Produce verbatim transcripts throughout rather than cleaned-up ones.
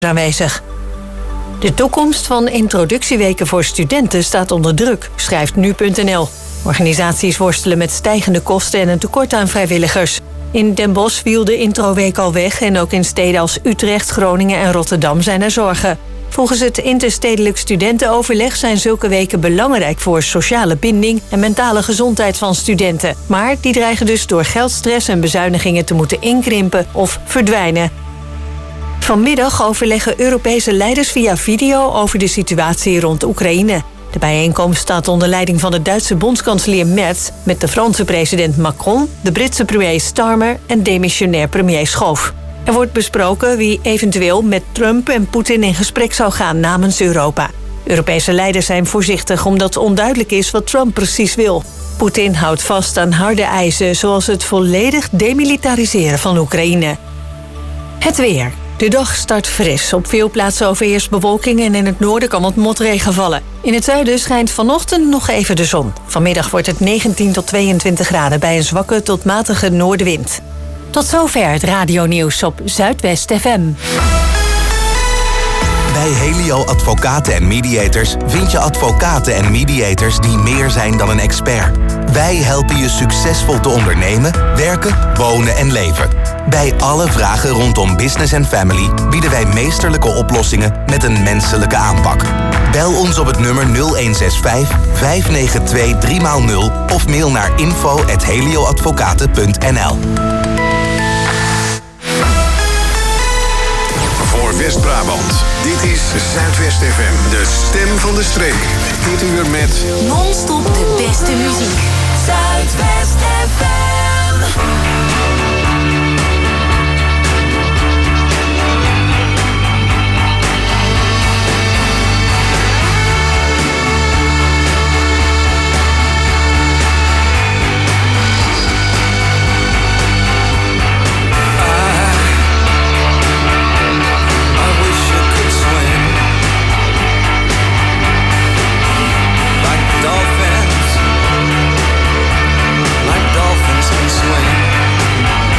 aanwezig. De toekomst van introductieweken voor studenten staat onder druk, schrijft nu punt n l. Organisaties worstelen met stijgende kosten en een tekort aan vrijwilligers. In Den Bosch viel de introweek al weg en ook in steden als Utrecht, Groningen en Rotterdam zijn er zorgen. Volgens het interstedelijk studentenoverleg zijn zulke weken belangrijk voor sociale binding en mentale gezondheid van studenten. Maar die dreigen dus door geldstress en bezuinigingen te moeten inkrimpen of verdwijnen. Vanmiddag overleggen Europese leiders via video over de situatie rond Oekraïne. De bijeenkomst staat onder leiding van de Duitse bondskanselier Merz met de Franse president Macron, de Britse premier Starmer en demissionair premier Schoof. Er wordt besproken wie eventueel met Trump en Poetin in gesprek zou gaan namens Europa. Europese leiders zijn voorzichtig omdat onduidelijk is wat Trump precies wil. Poetin houdt vast aan harde eisen zoals het volledig demilitariseren van Oekraïne. Het weer. De dag start fris. Op veel plaatsen overheerst bewolking en in het noorden kan wat motregen vallen. In het zuiden schijnt vanochtend nog even de zon. Vanmiddag wordt het negentien tot tweeëntwintig graden bij een zwakke tot matige noordenwind. Tot zover het radionieuws op Zuidwest F M. Bij Helio Advocaten en Mediators vind je advocaten en mediators die meer zijn dan een expert. Wij helpen je succesvol te ondernemen, werken, wonen en leven. Bij alle vragen rondom business en family bieden wij meesterlijke oplossingen met een menselijke aanpak. Bel ons op het nummer nul een zes vijf, vijf negen twee, drie nul of mail naar info at helioadvocaten punt n l. Voor West-Brabant, dit is Zuidwest F M, de stem van de streek. Dit uur met non-stop de beste muziek. Zuidwest F M. Dolphins can swing.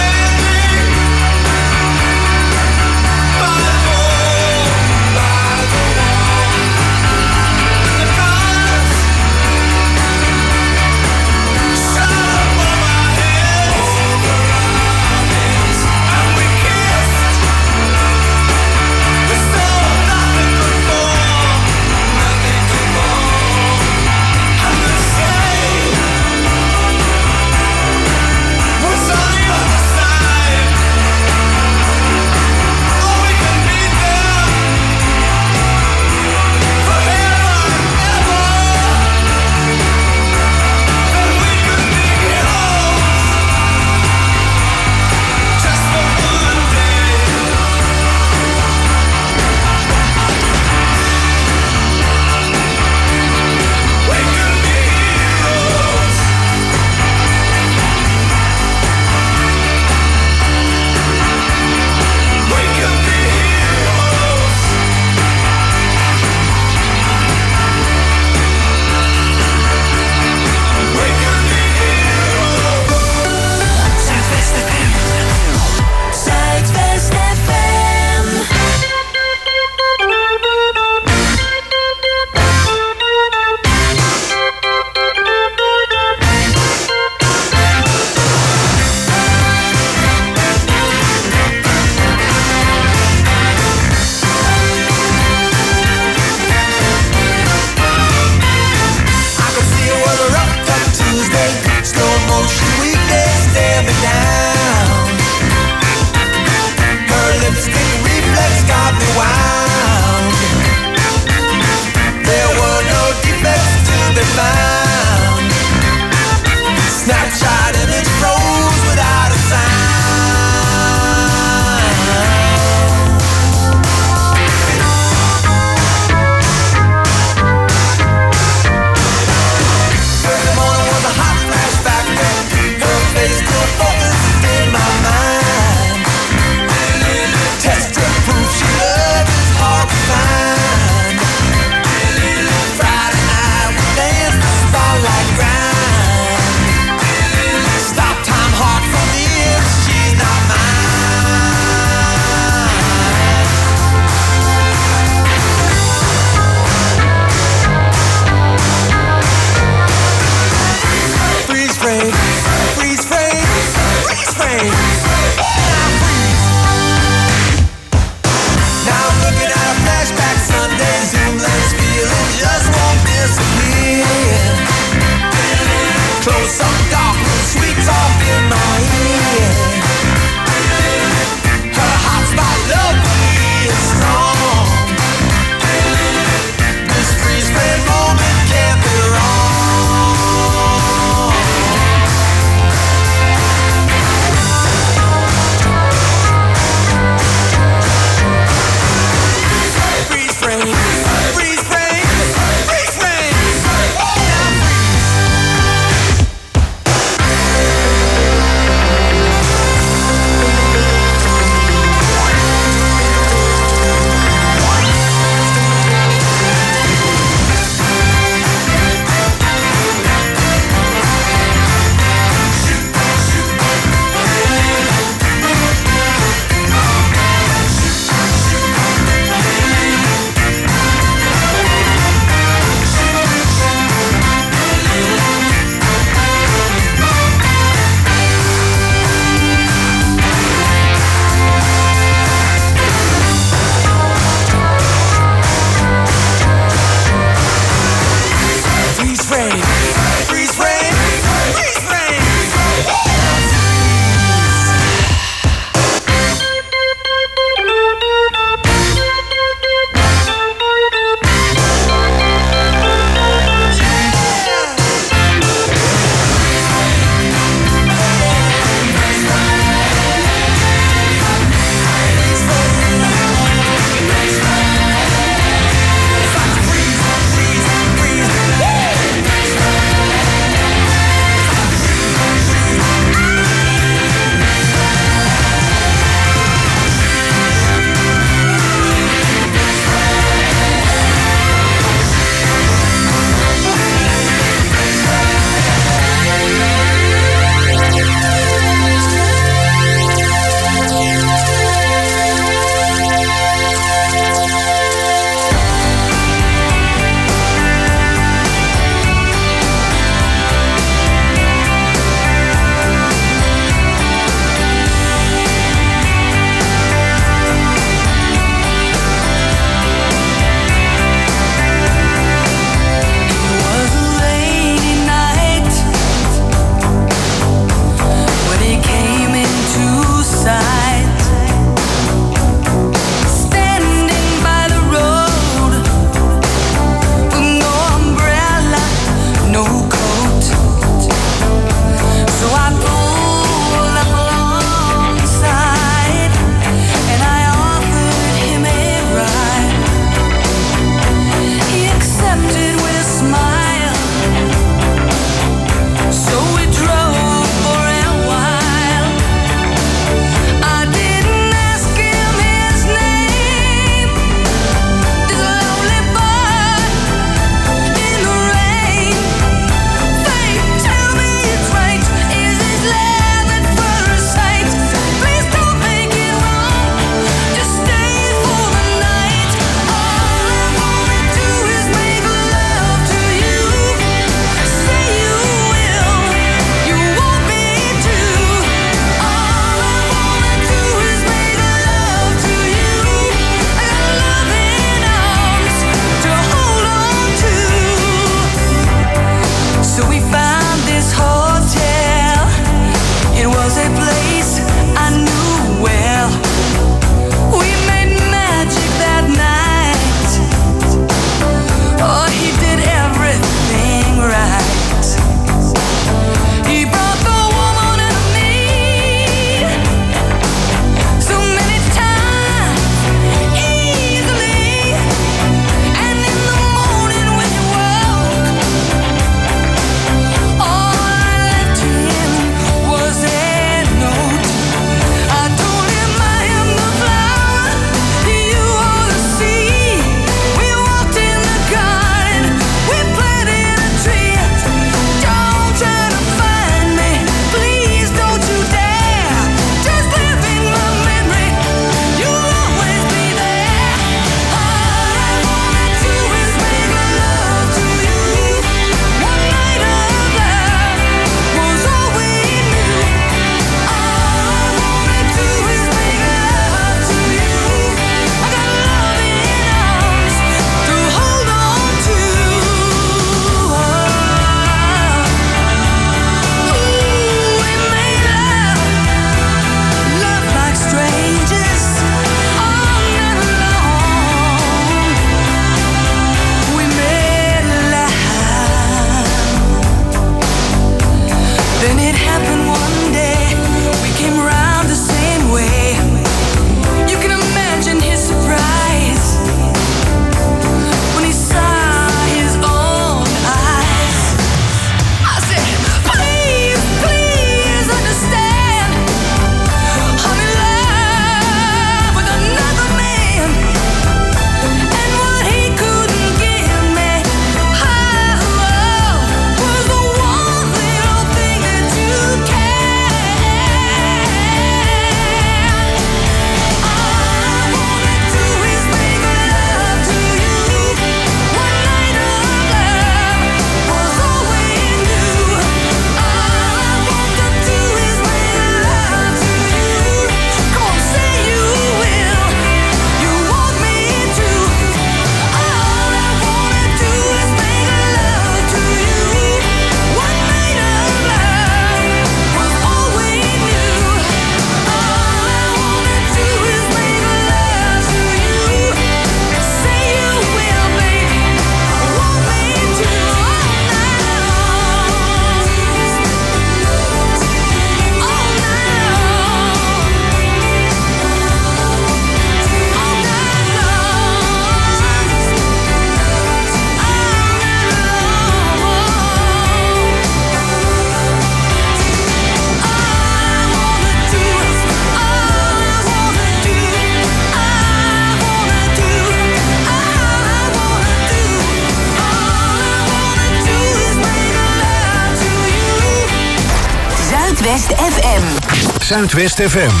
Zuidwest F M. Zuidwest F M.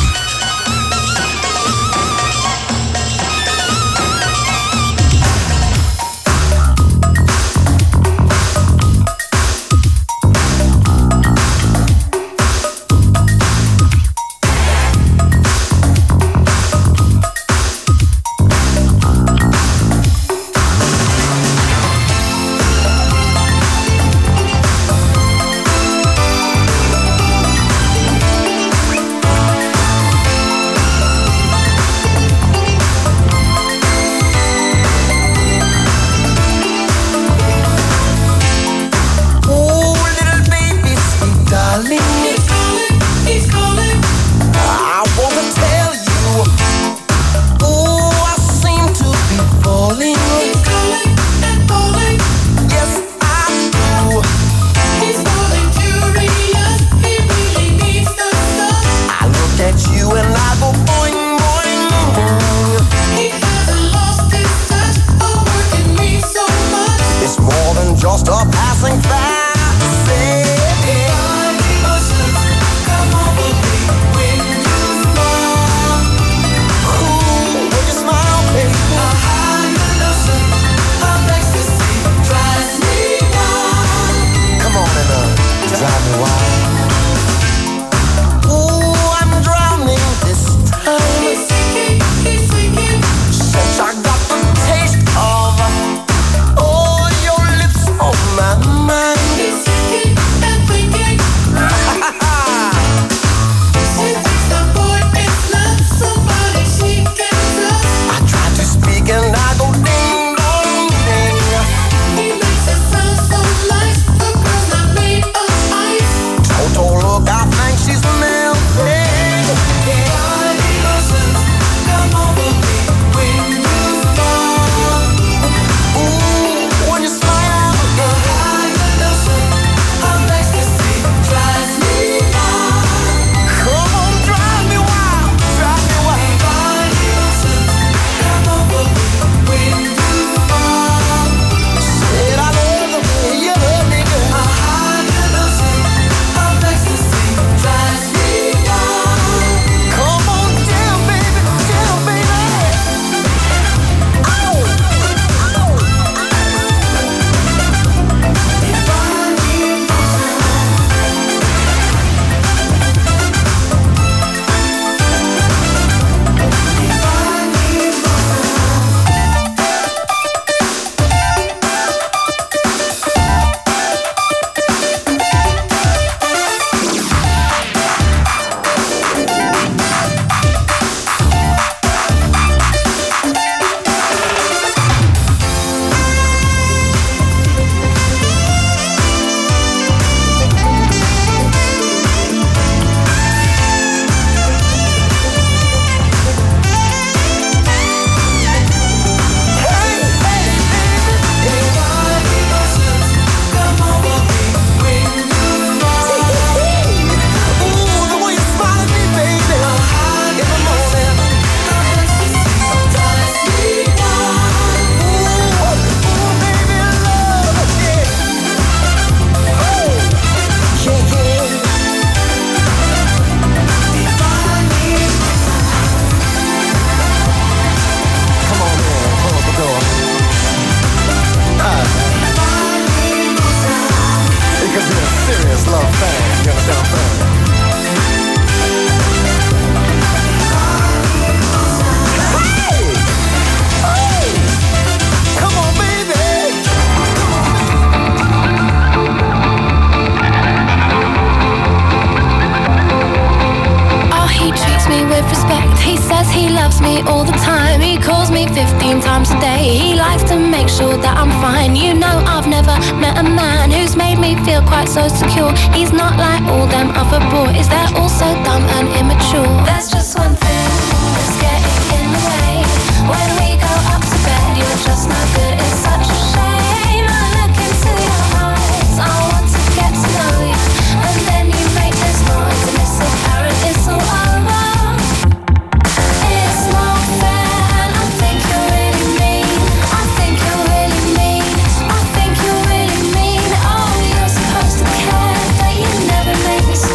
Make me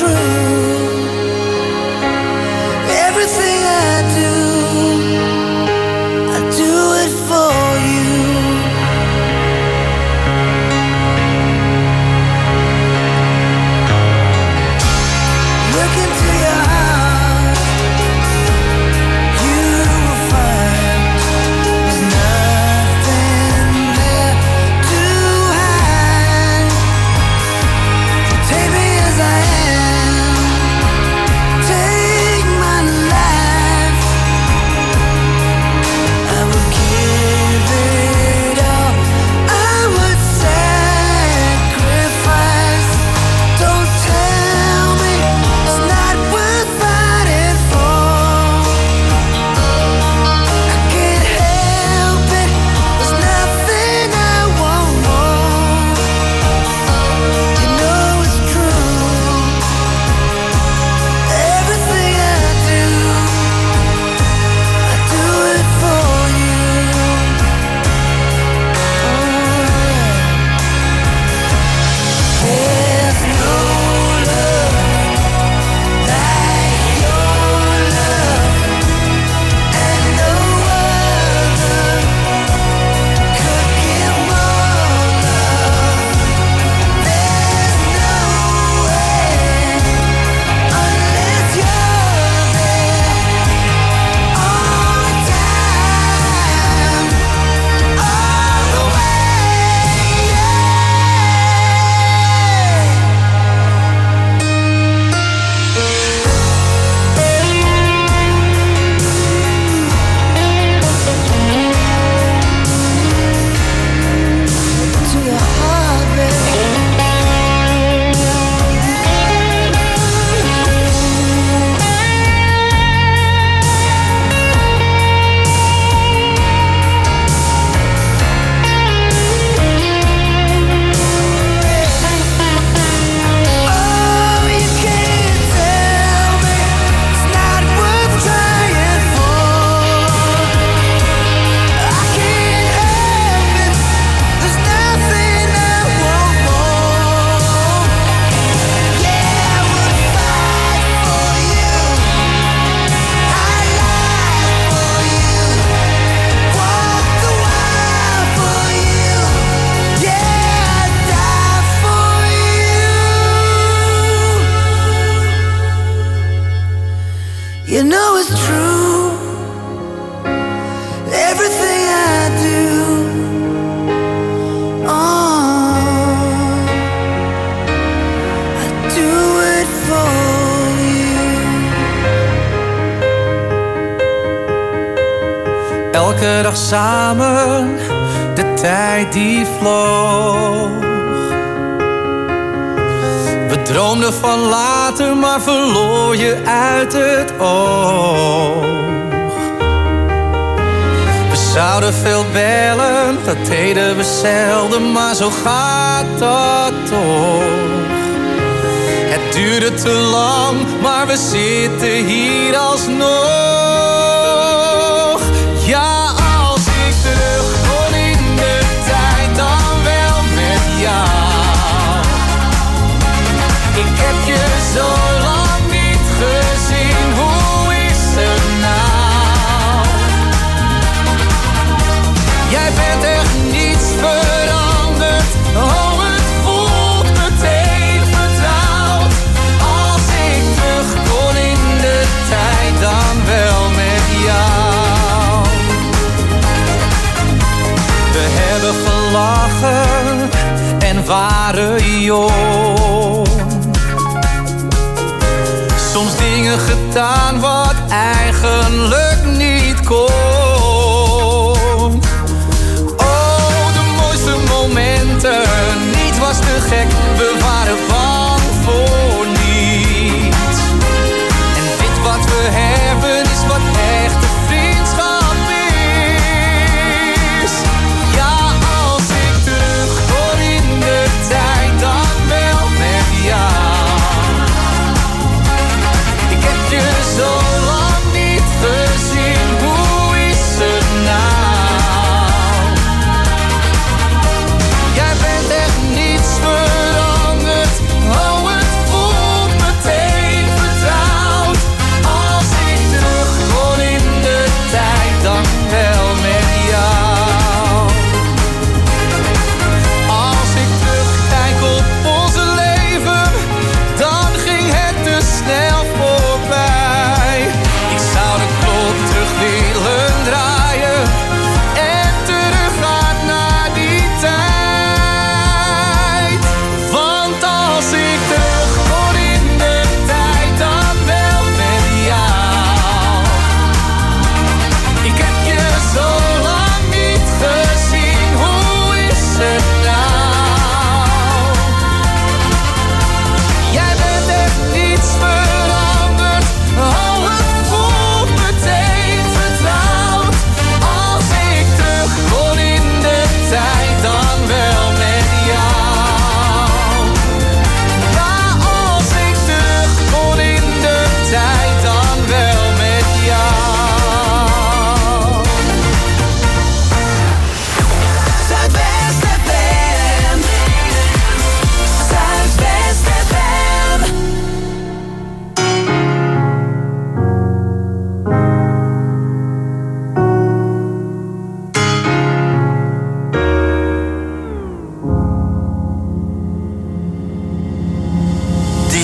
You know it's true. Everything I do, oh, I do it for you. Elke dag samen, de tijd die vloog. We droomden van later, maar verloor je uit het oog. We zouden veel bellen, dat deden we zelden, maar zo gaat dat toch. Het duurde te lang, maar we zitten hier alsnog. Ja, als ik terug kon in de tijd, dan wel met jou. Ik heb je zo lang niet gezien, hoe is het nou? Jij bent echt niets veranderd, oh het voelt meteen vertrouwd. Als ik terug kon in de tijd, dan wel met jou. We hebben gelachen en waren jong. Soms dingen gedaan wat eigenlijk niet kon. Oh, de mooiste momenten, niets was te gek, we waren bang voor niets. En dit wat we hebben is wat echte vriendschap is. Ja, als ik terug kon in de tijd, dan wel met jou. Je zo lang niet gezien, hoe is het nou? Jij bent echt niets veranderd,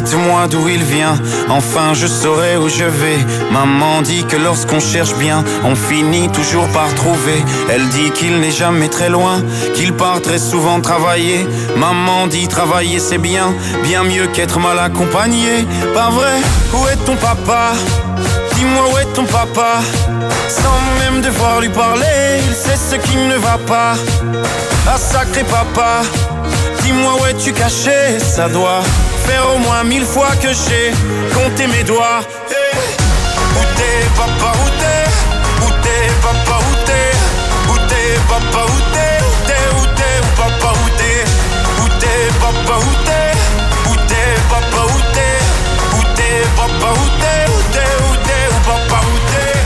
dites-moi d'où il vient, enfin je saurai où je vais. Maman dit que lorsqu'on cherche bien, on finit toujours par trouver. Elle dit qu'il n'est jamais très loin, qu'il part très souvent travailler. Maman dit travailler c'est bien, bien mieux qu'être mal accompagné. Pas vrai? Où est ton papa? Dis-moi où est ton papa? Sans même devoir lui parler, il sait ce qui ne va pas. Ah sacré papa, dis-moi où es-tu caché? Ça doit faire au moins mille fois que j'ai compté mes doigts. Hey. Où t'es papa, où t'es? Où t'es papa, où t'es? Où t'es papa, où t'es? Où t'es, où t'es, où papa, où t'es? Où t'es papa, où t'es? Où t'es papa, où t'es? Où t'es papa, où t'es? Où t'es, où t'es, où papa, où t'es?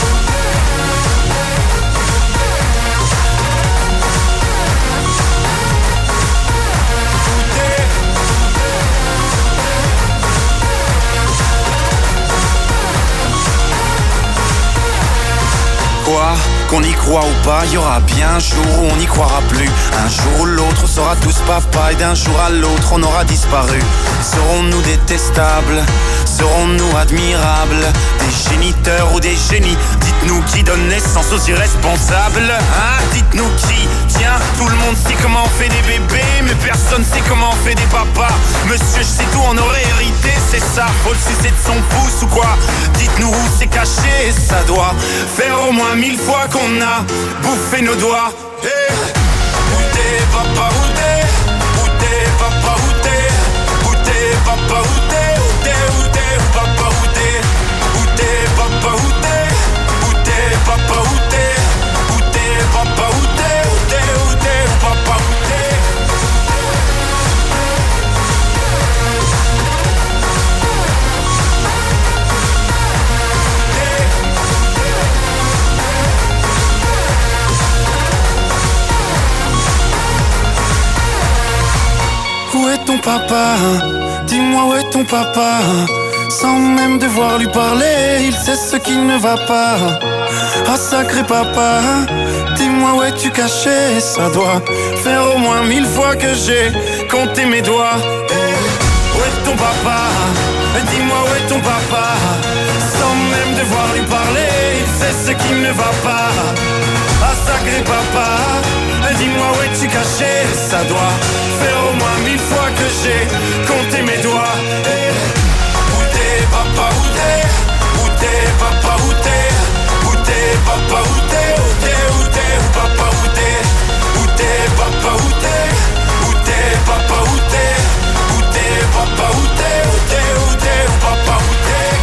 Quoi? Qu'on y croit ou pas, y aura bien un jour où on n'y croira plus. Un jour où l'autre on sera tous papa, et d'un jour à l'autre on aura disparu. Serons-nous détestables? Serons-nous admirables? Des géniteurs ou des génies? Dites-nous qui donne naissance aux irresponsables? Hein? Dites-nous qui? Tiens, tout le monde sait comment on fait des bébés, mais personne sait comment on fait des papas. Monsieur, je sais tout, on aurait hérité, c'est ça. Faut le sucer de son pouce ou quoi? Dites-nous où c'est caché, ça doit faire au moins mille fois qu'on a bouffé nos doigts. Hey. Où t'es papa, où t'es? Où t'es papa, où t'es? Où t'es papa, où t'es? Où t'es, où t'es, où papa, où t'es? Où t'es papa, où t'es? Où t'es papa, où t'es? Où t'es papa, où t'es? Où t'es, où t'es, où papa, où t'es? Où est ton papa? Dis-moi où est ton papa? Sans même devoir lui parler, il sait ce qui ne va pas. Ah sacré papa, dis-moi où es-tu caché? Ça doit faire au moins mille fois que j'ai compté mes doigts. Hey. Où est ton papa? Dis-moi où est ton papa? Sans même devoir lui parler, il sait ce qui ne va pas. Ah sacré papa, dis-moi où es-tu caché? Ça doit faire au moins mille fois que j'ai compté mes doigts. Hey. Où t'es papa, où t'es? Où t'es papa, où t'es? Où t'es papa, où t'es? Où t'es, où t'es, où papa, où t'es? Où t'es papa, où t'es? Où t'es papa, où t'es? Où t'es papa, où t'es? Où t'es, où t'es, où papa, où t'es?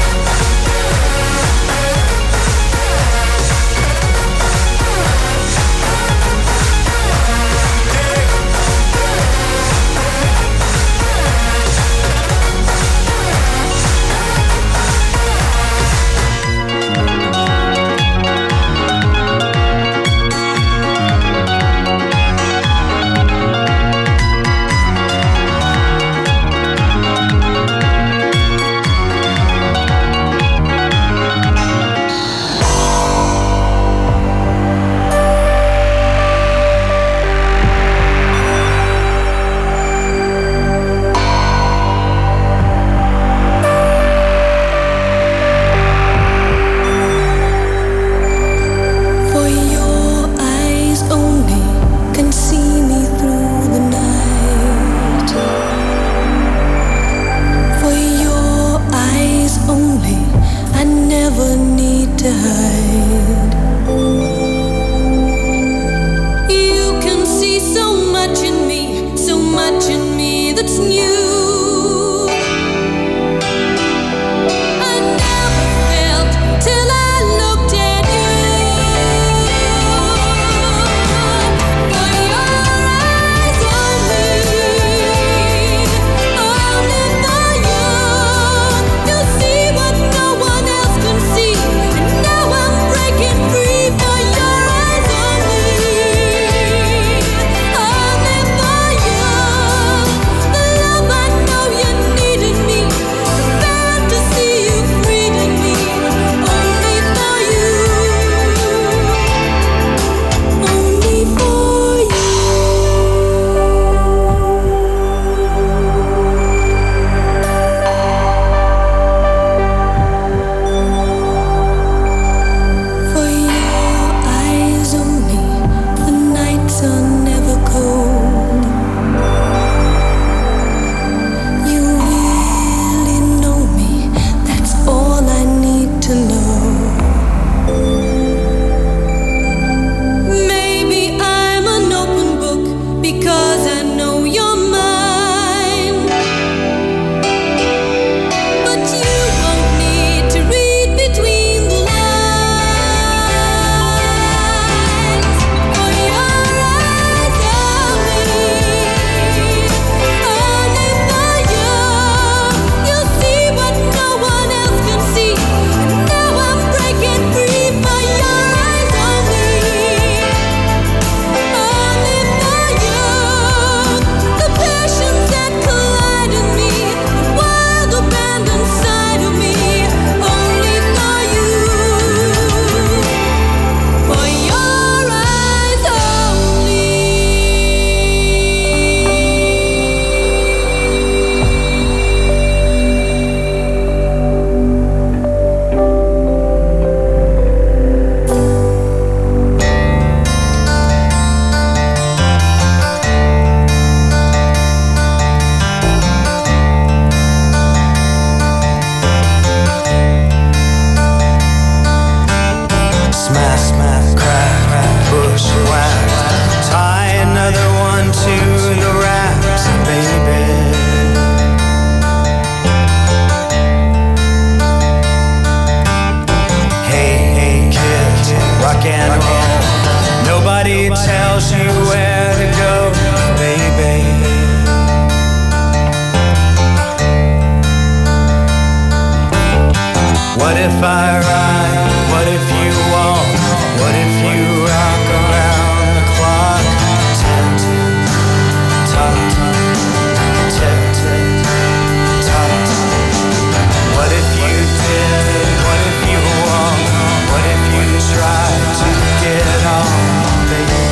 What if I ride? What if you walk? What if you rock around the clock? Tick, tock, tick, tock. What if you did? What if you walk? What if you tried to get on, baby?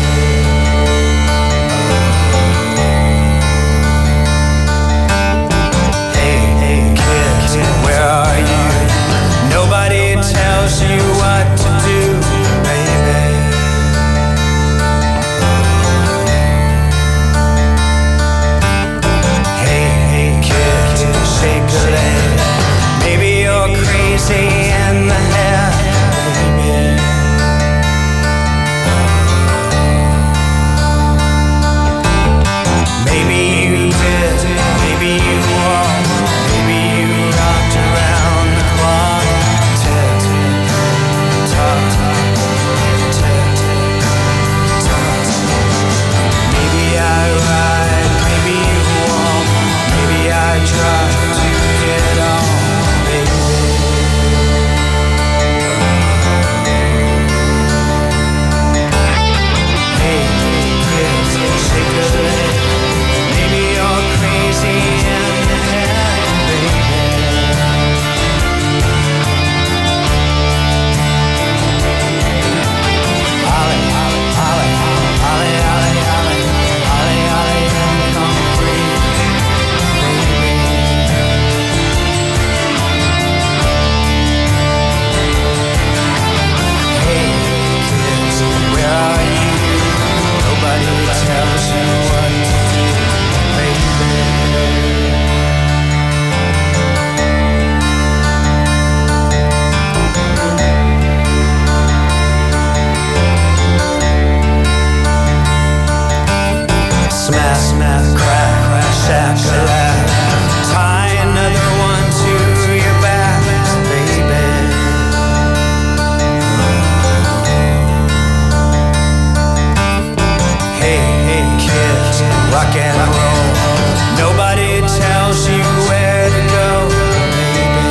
Where are you? Nobody tells you what to do, baby. Hey, hey, kid, shake a leg. Maybe you're crazy in the head, baby. Maybe you did, maybe you won't. Maybe you rocked around the clock. Tick, tock, tick, tock. Maybe I ride, maybe you won't. Maybe I try to get on, baby. Hey, kids, shake a leg. Maybe you're crazy in the head, baby. Ollie, Ollie, Ollie, Ollie, Ollie, Ollie, Ollie, Ollie, and come free, baby. Hey, kids, where are you? Nobody tells you what to do, baby. Smack, smack, crack, crack, shack-a-lack. Tie another one to your back, baby. Hey, hey, kids, rock and roll. Nobody tells you where to go, baby.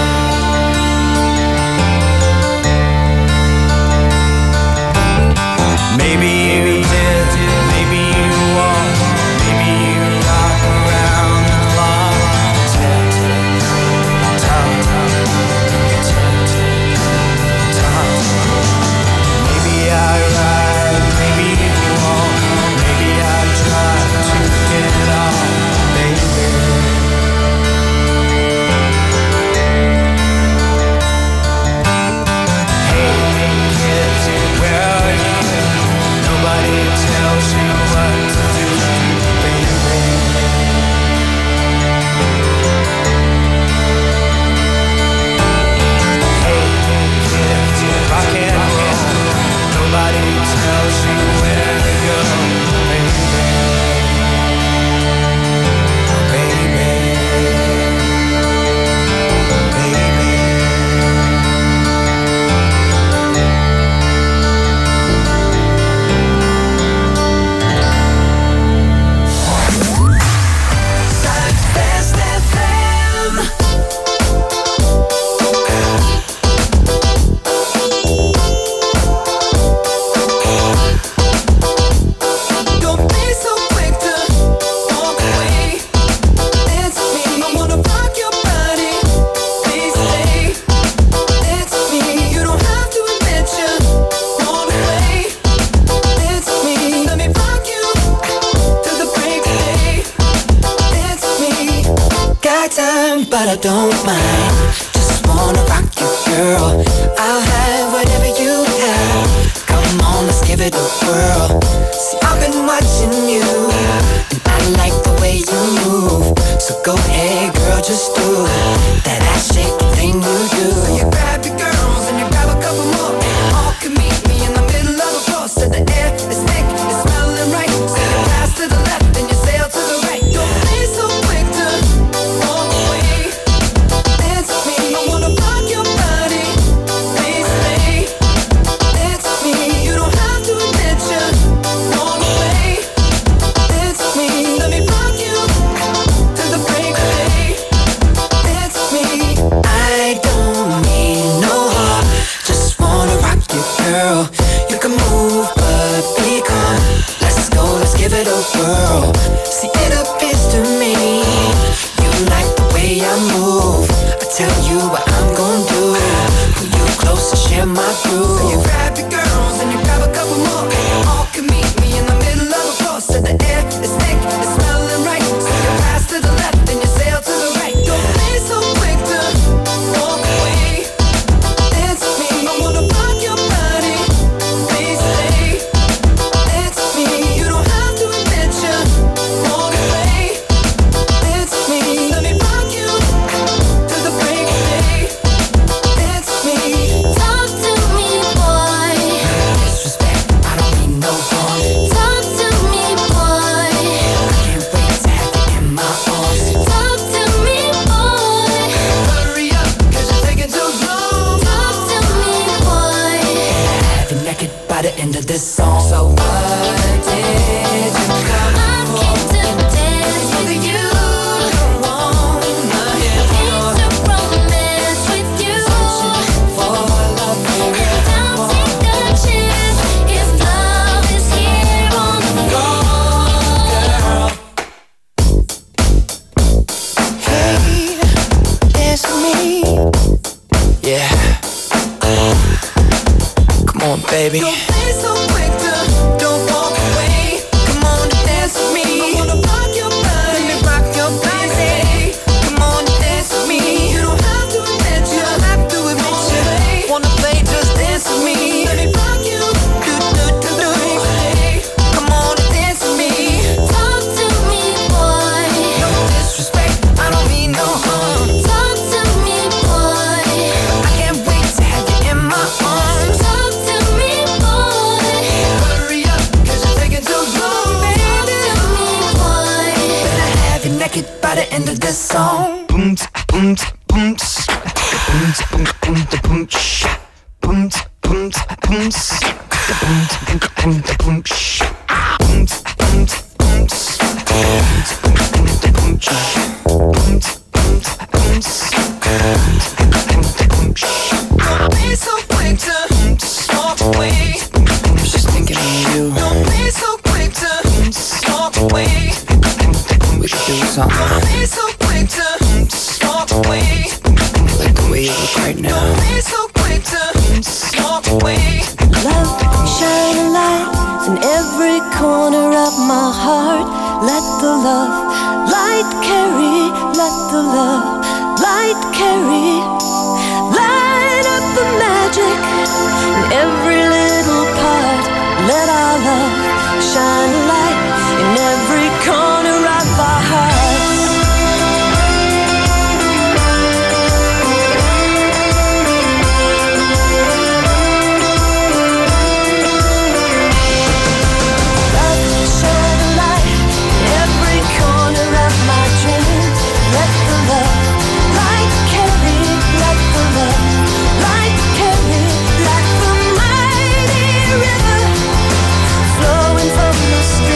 Maybe you did, maybe you won't. Maybe you rock around the clock. Tick, tock, tick, tock. Maybe I ride, maybe you won't. Maybe I try to get on, baby. Hey, hey, kids, where are you? Nobody tells you what to do, baby. Hey, kids, rock and roll. Nobody tells you where to go, baby. Baby, baby. Zuidwest F M. Don't be so quick to walk away. It's me. I wanna rock your body. Please stay. It's me. You don't have to admit you want away. It's me. Let me rock you till the break of day. It's me. Got time, but I don't mind. Just wanna rock you, girl. I'll have whatever you have. Come on, let's give it a whirl. See, I've been watching you, and I like the way you move. So go ahead, girl, just do that ass shaking thing you do. You grab your girls and you grab a couple more. All can meet me in the middle of the floor. So the air is thick, it's smelling right. So you pass to the left and you sail to the right. Don't be so quick to walk away. It's me. I wanna rock your body. Please stay. It's me. You don't have to admit you want away. It's me. Let me rock you till the break of day. way I move. I tell you what I'm gon' do. Pull you close and share my groove. So you grab your girls and you grab a couple more. And you all can meet me in the middle of the floor. So the air is thick, it's smelling right. So you pass to the left and you sail to the right. Don't be so quick to walk away. Dance with me, I wanna rock your body. Please stay. Dance with me, you don't have to admit you walk away. Dance with me, let me rock you to the break of day. Dance with me. Talk to me, boy. Disrespect, I don't mean no harm. Talk to me, boy. I can't wait to have you in my arms. Talk to me, boy. Hurry up, cause you're taking too long. Talk to me, boy. Have you naked by the end of this song. So what did you come I came to dance for? with you. You wanna hear Came to romance with you. for love. Now take the chance if love is here on the floor. Hey, it's me. Yeah. Come on, baby. Don't be so quick to don't walk away. Come on and dance with me. I wanna rock your body. Let me rock your body. Come on and dance with me. You don't have to admit you. You don't have to admit you. Wanna play, just dance with me. Let me rock you. Do do do do. Come on and dance with me. Talk to me, boy. No disrespect, I don't mean no harm. Talk to me, boy. I can't wait to have you in my arms. Talk to me, boy. Hurry up, cause you're taking too long, baby. Talk to me, boy. Better have you naked by the end of this song. Boom, boom, boom, boom, boom, boom, boom, boom, boom, boom, boom, boom, boom, Don't be so quick to walk away. I was just thinking of you. Don't be so quick to walk away. We should do something. Don't be so quick to walk away. Like the way you look right now. Don't be so quick to walk away. Love, shine a light in every corner of my heart. Let the love light carry. Let the love light carry. Light up the magic in every little part. Let our love shine a light in every corner of our hearts. Love, shine a light in every corner of my dreams. Let the love light carry. Let the love light carry. Like the mighty river flowing from the street.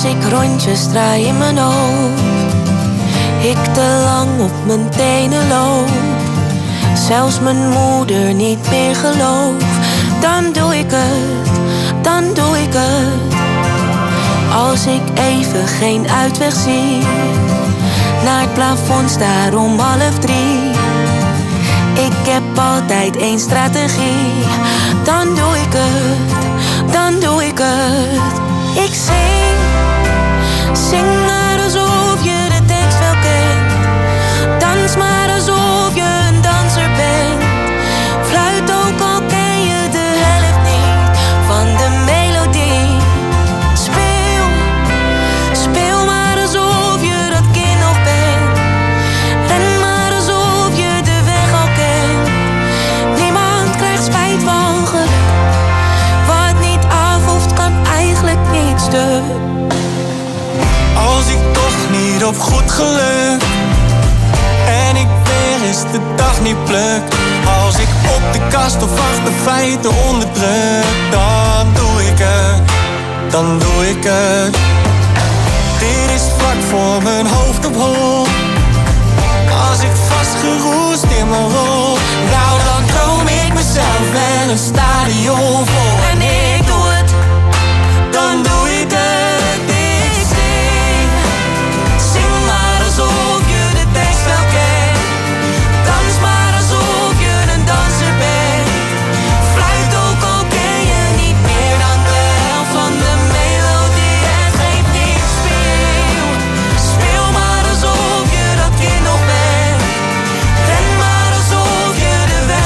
Als ik rondjes draai in mijn hoofd, ik te lang op mijn tenen loop, zelfs mijn moeder niet meer geloof, dan doe ik het, dan doe ik het. Als ik even geen uitweg zie, naar het plafond staar om half drie, ik heb altijd één strategie, dan doe ik het, dan doe ik het. Ik zing, zing maar alsof je de tekst wel kent, dans maar alsof je een danser bent, fluit ook al ken je de helft niet van de melodie. Speel, speel maar alsof je dat kind nog bent, ren maar alsof je de weg al kent. Niemand krijgt spijt van geluk, wat niet af hoeft kan eigenlijk niet stuk. Als ik toch niet op goed geluk en ik weer eens de dag niet pluk, als ik op de kast of achter feiten onderdruk, dan doe ik het, dan doe ik het. Dit is vlak voor mijn hoofd op hol, als ik vastgeroest in mijn rol, nou dan droom ik mezelf wel een stadion vol. En ik doe het, dan doe ik het. Ik zing, zing maar alsof je de tekst wel kent, dans maar alsof je een danser bent, fluit ook al ken je niet meer dan de helft van de melodie. En geef niet, speel, speel maar alsof je dat kind nog bent, ren maar alsof je de weg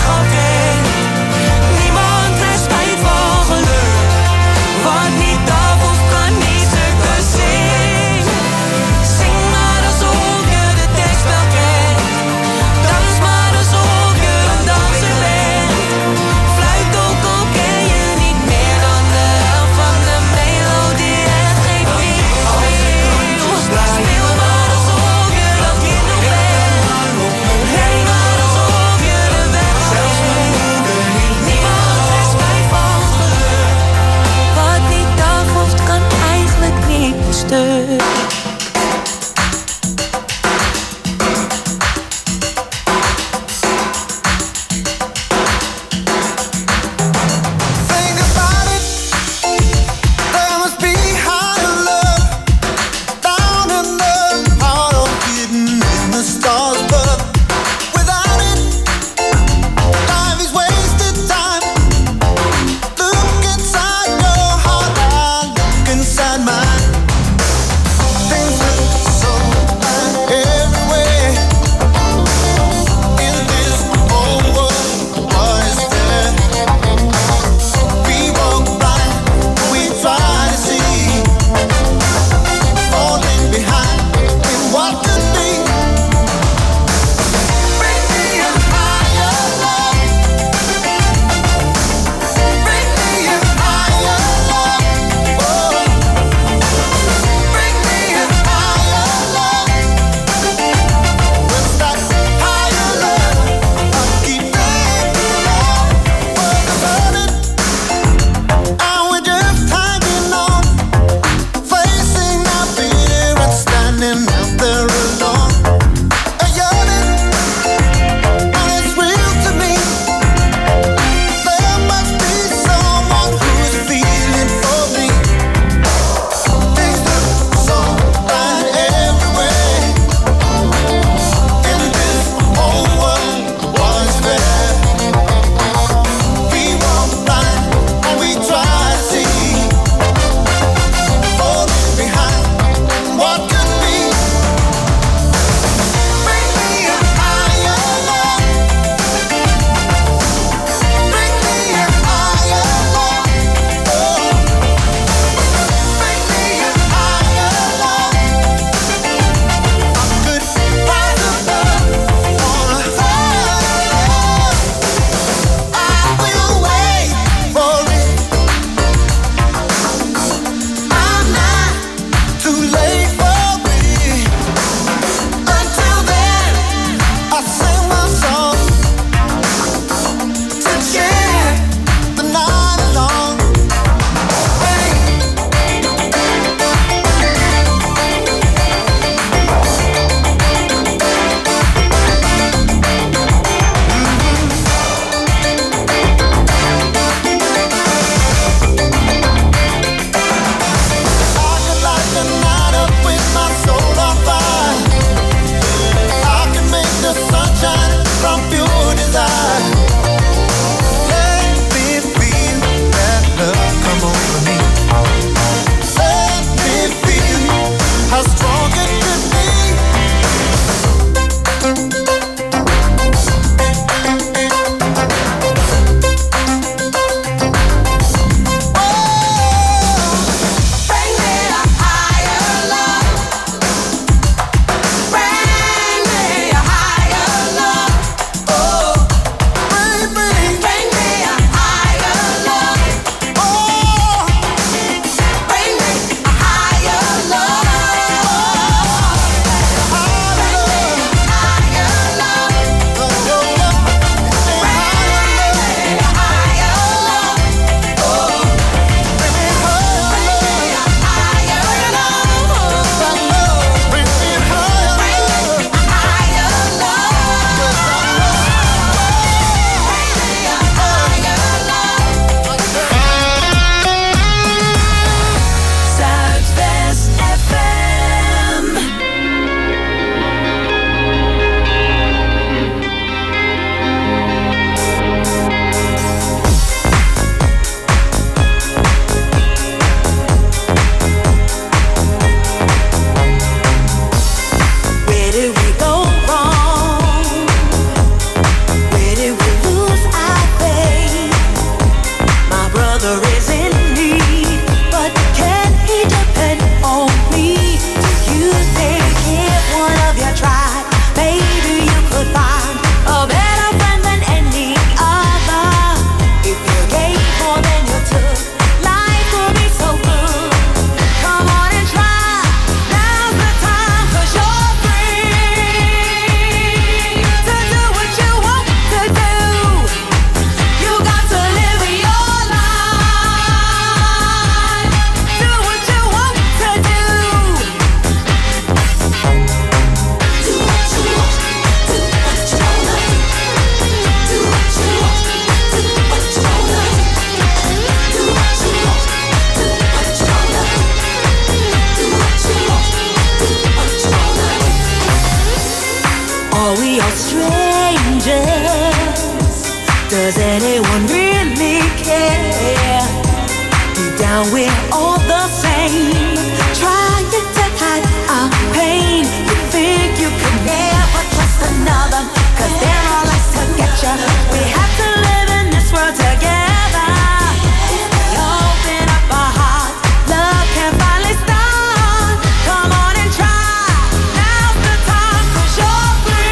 anyone really care? Deep down we're all the same, trying to hide our pain. You think you could never trust another, cause they're all out to get you. We have to live in this world together. We open up our hearts, love can finally start. Come on and try, now's the time, cause you're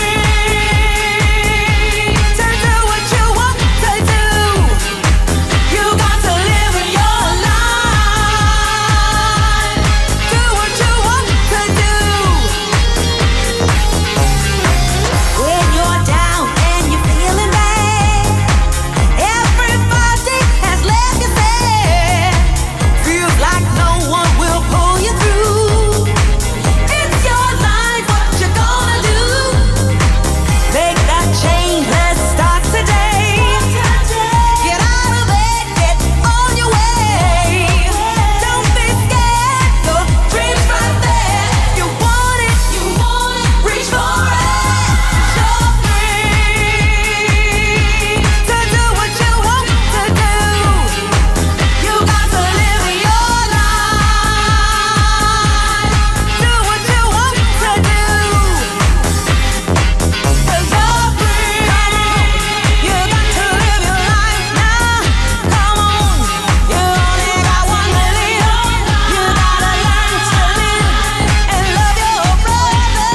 free to do what you want to do. You got to live your life, do what you want to do. When you're down and you're feeling bad, everybody has left you sad. Feels like no one will pull you through. It's your life, what you gonna do? Make that change, let's start today. Get out of bed, get on your way. Don't be scared, your dream's right there. You want it, you want it, reach for it. You're free to do what you want to do. You got to live your life, do what you want to do. Cause you're free, you got to live your life now. Come on, you only got one million. You gotta learn to live and love your brother.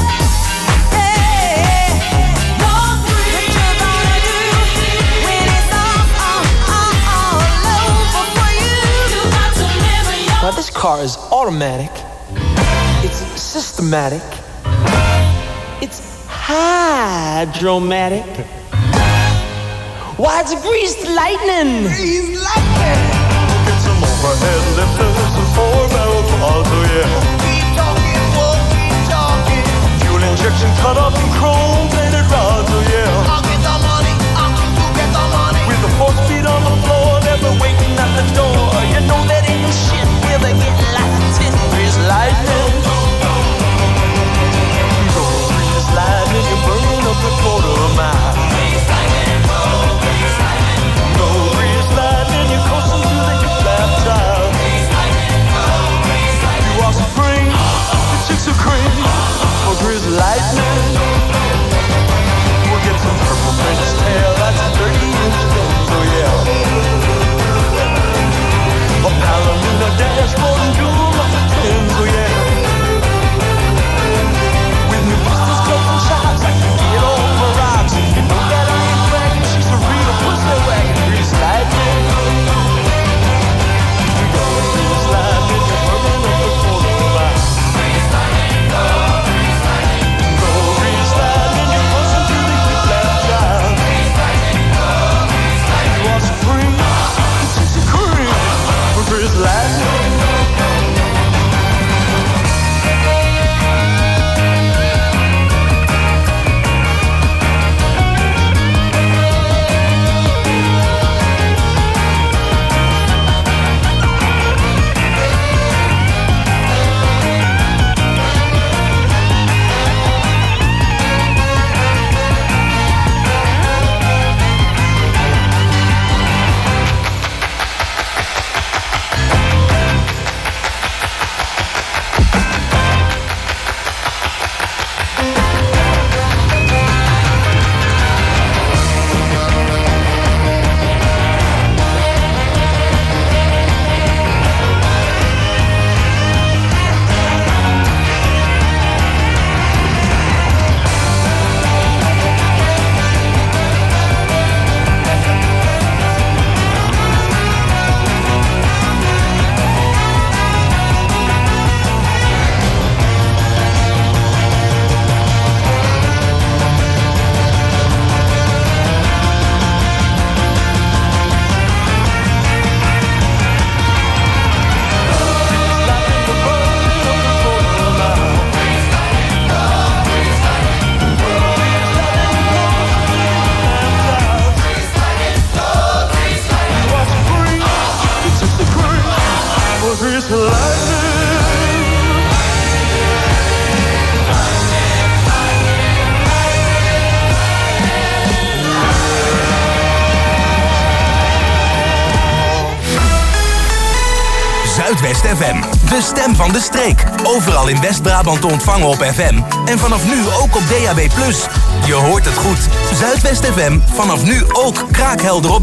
Hey, you're free. What you gonna do when it's all, all, all, all over for you? You got to live your Now this car is automatic. It's systematic. It's hydromatic. Why, it's greased lightning. Greased lightning. Get some overhead lifters and four-barrel quads, oh yeah. Keep talking, whoa, keep talking. Fuel injection cut up in chrome-plated rods, oh yeah. I'll get the money, I'll get the money. With the four speed on the floor, never waiting at the door. You know that ain't no shit, we'll be getting lots of greased lightning. Greased lightning, you're burning up a quarter mile. No greased lightning, you're coasting through the hip lap tile. You are supreme, the chicks are cream for greased lightning. Zuidwest F M. De stem van de streek. Overal in West-Brabant te ontvangen op F M. En vanaf nu ook op D A B plus. Je hoort het goed. Zuidwest F M, vanaf nu ook kraakhelder op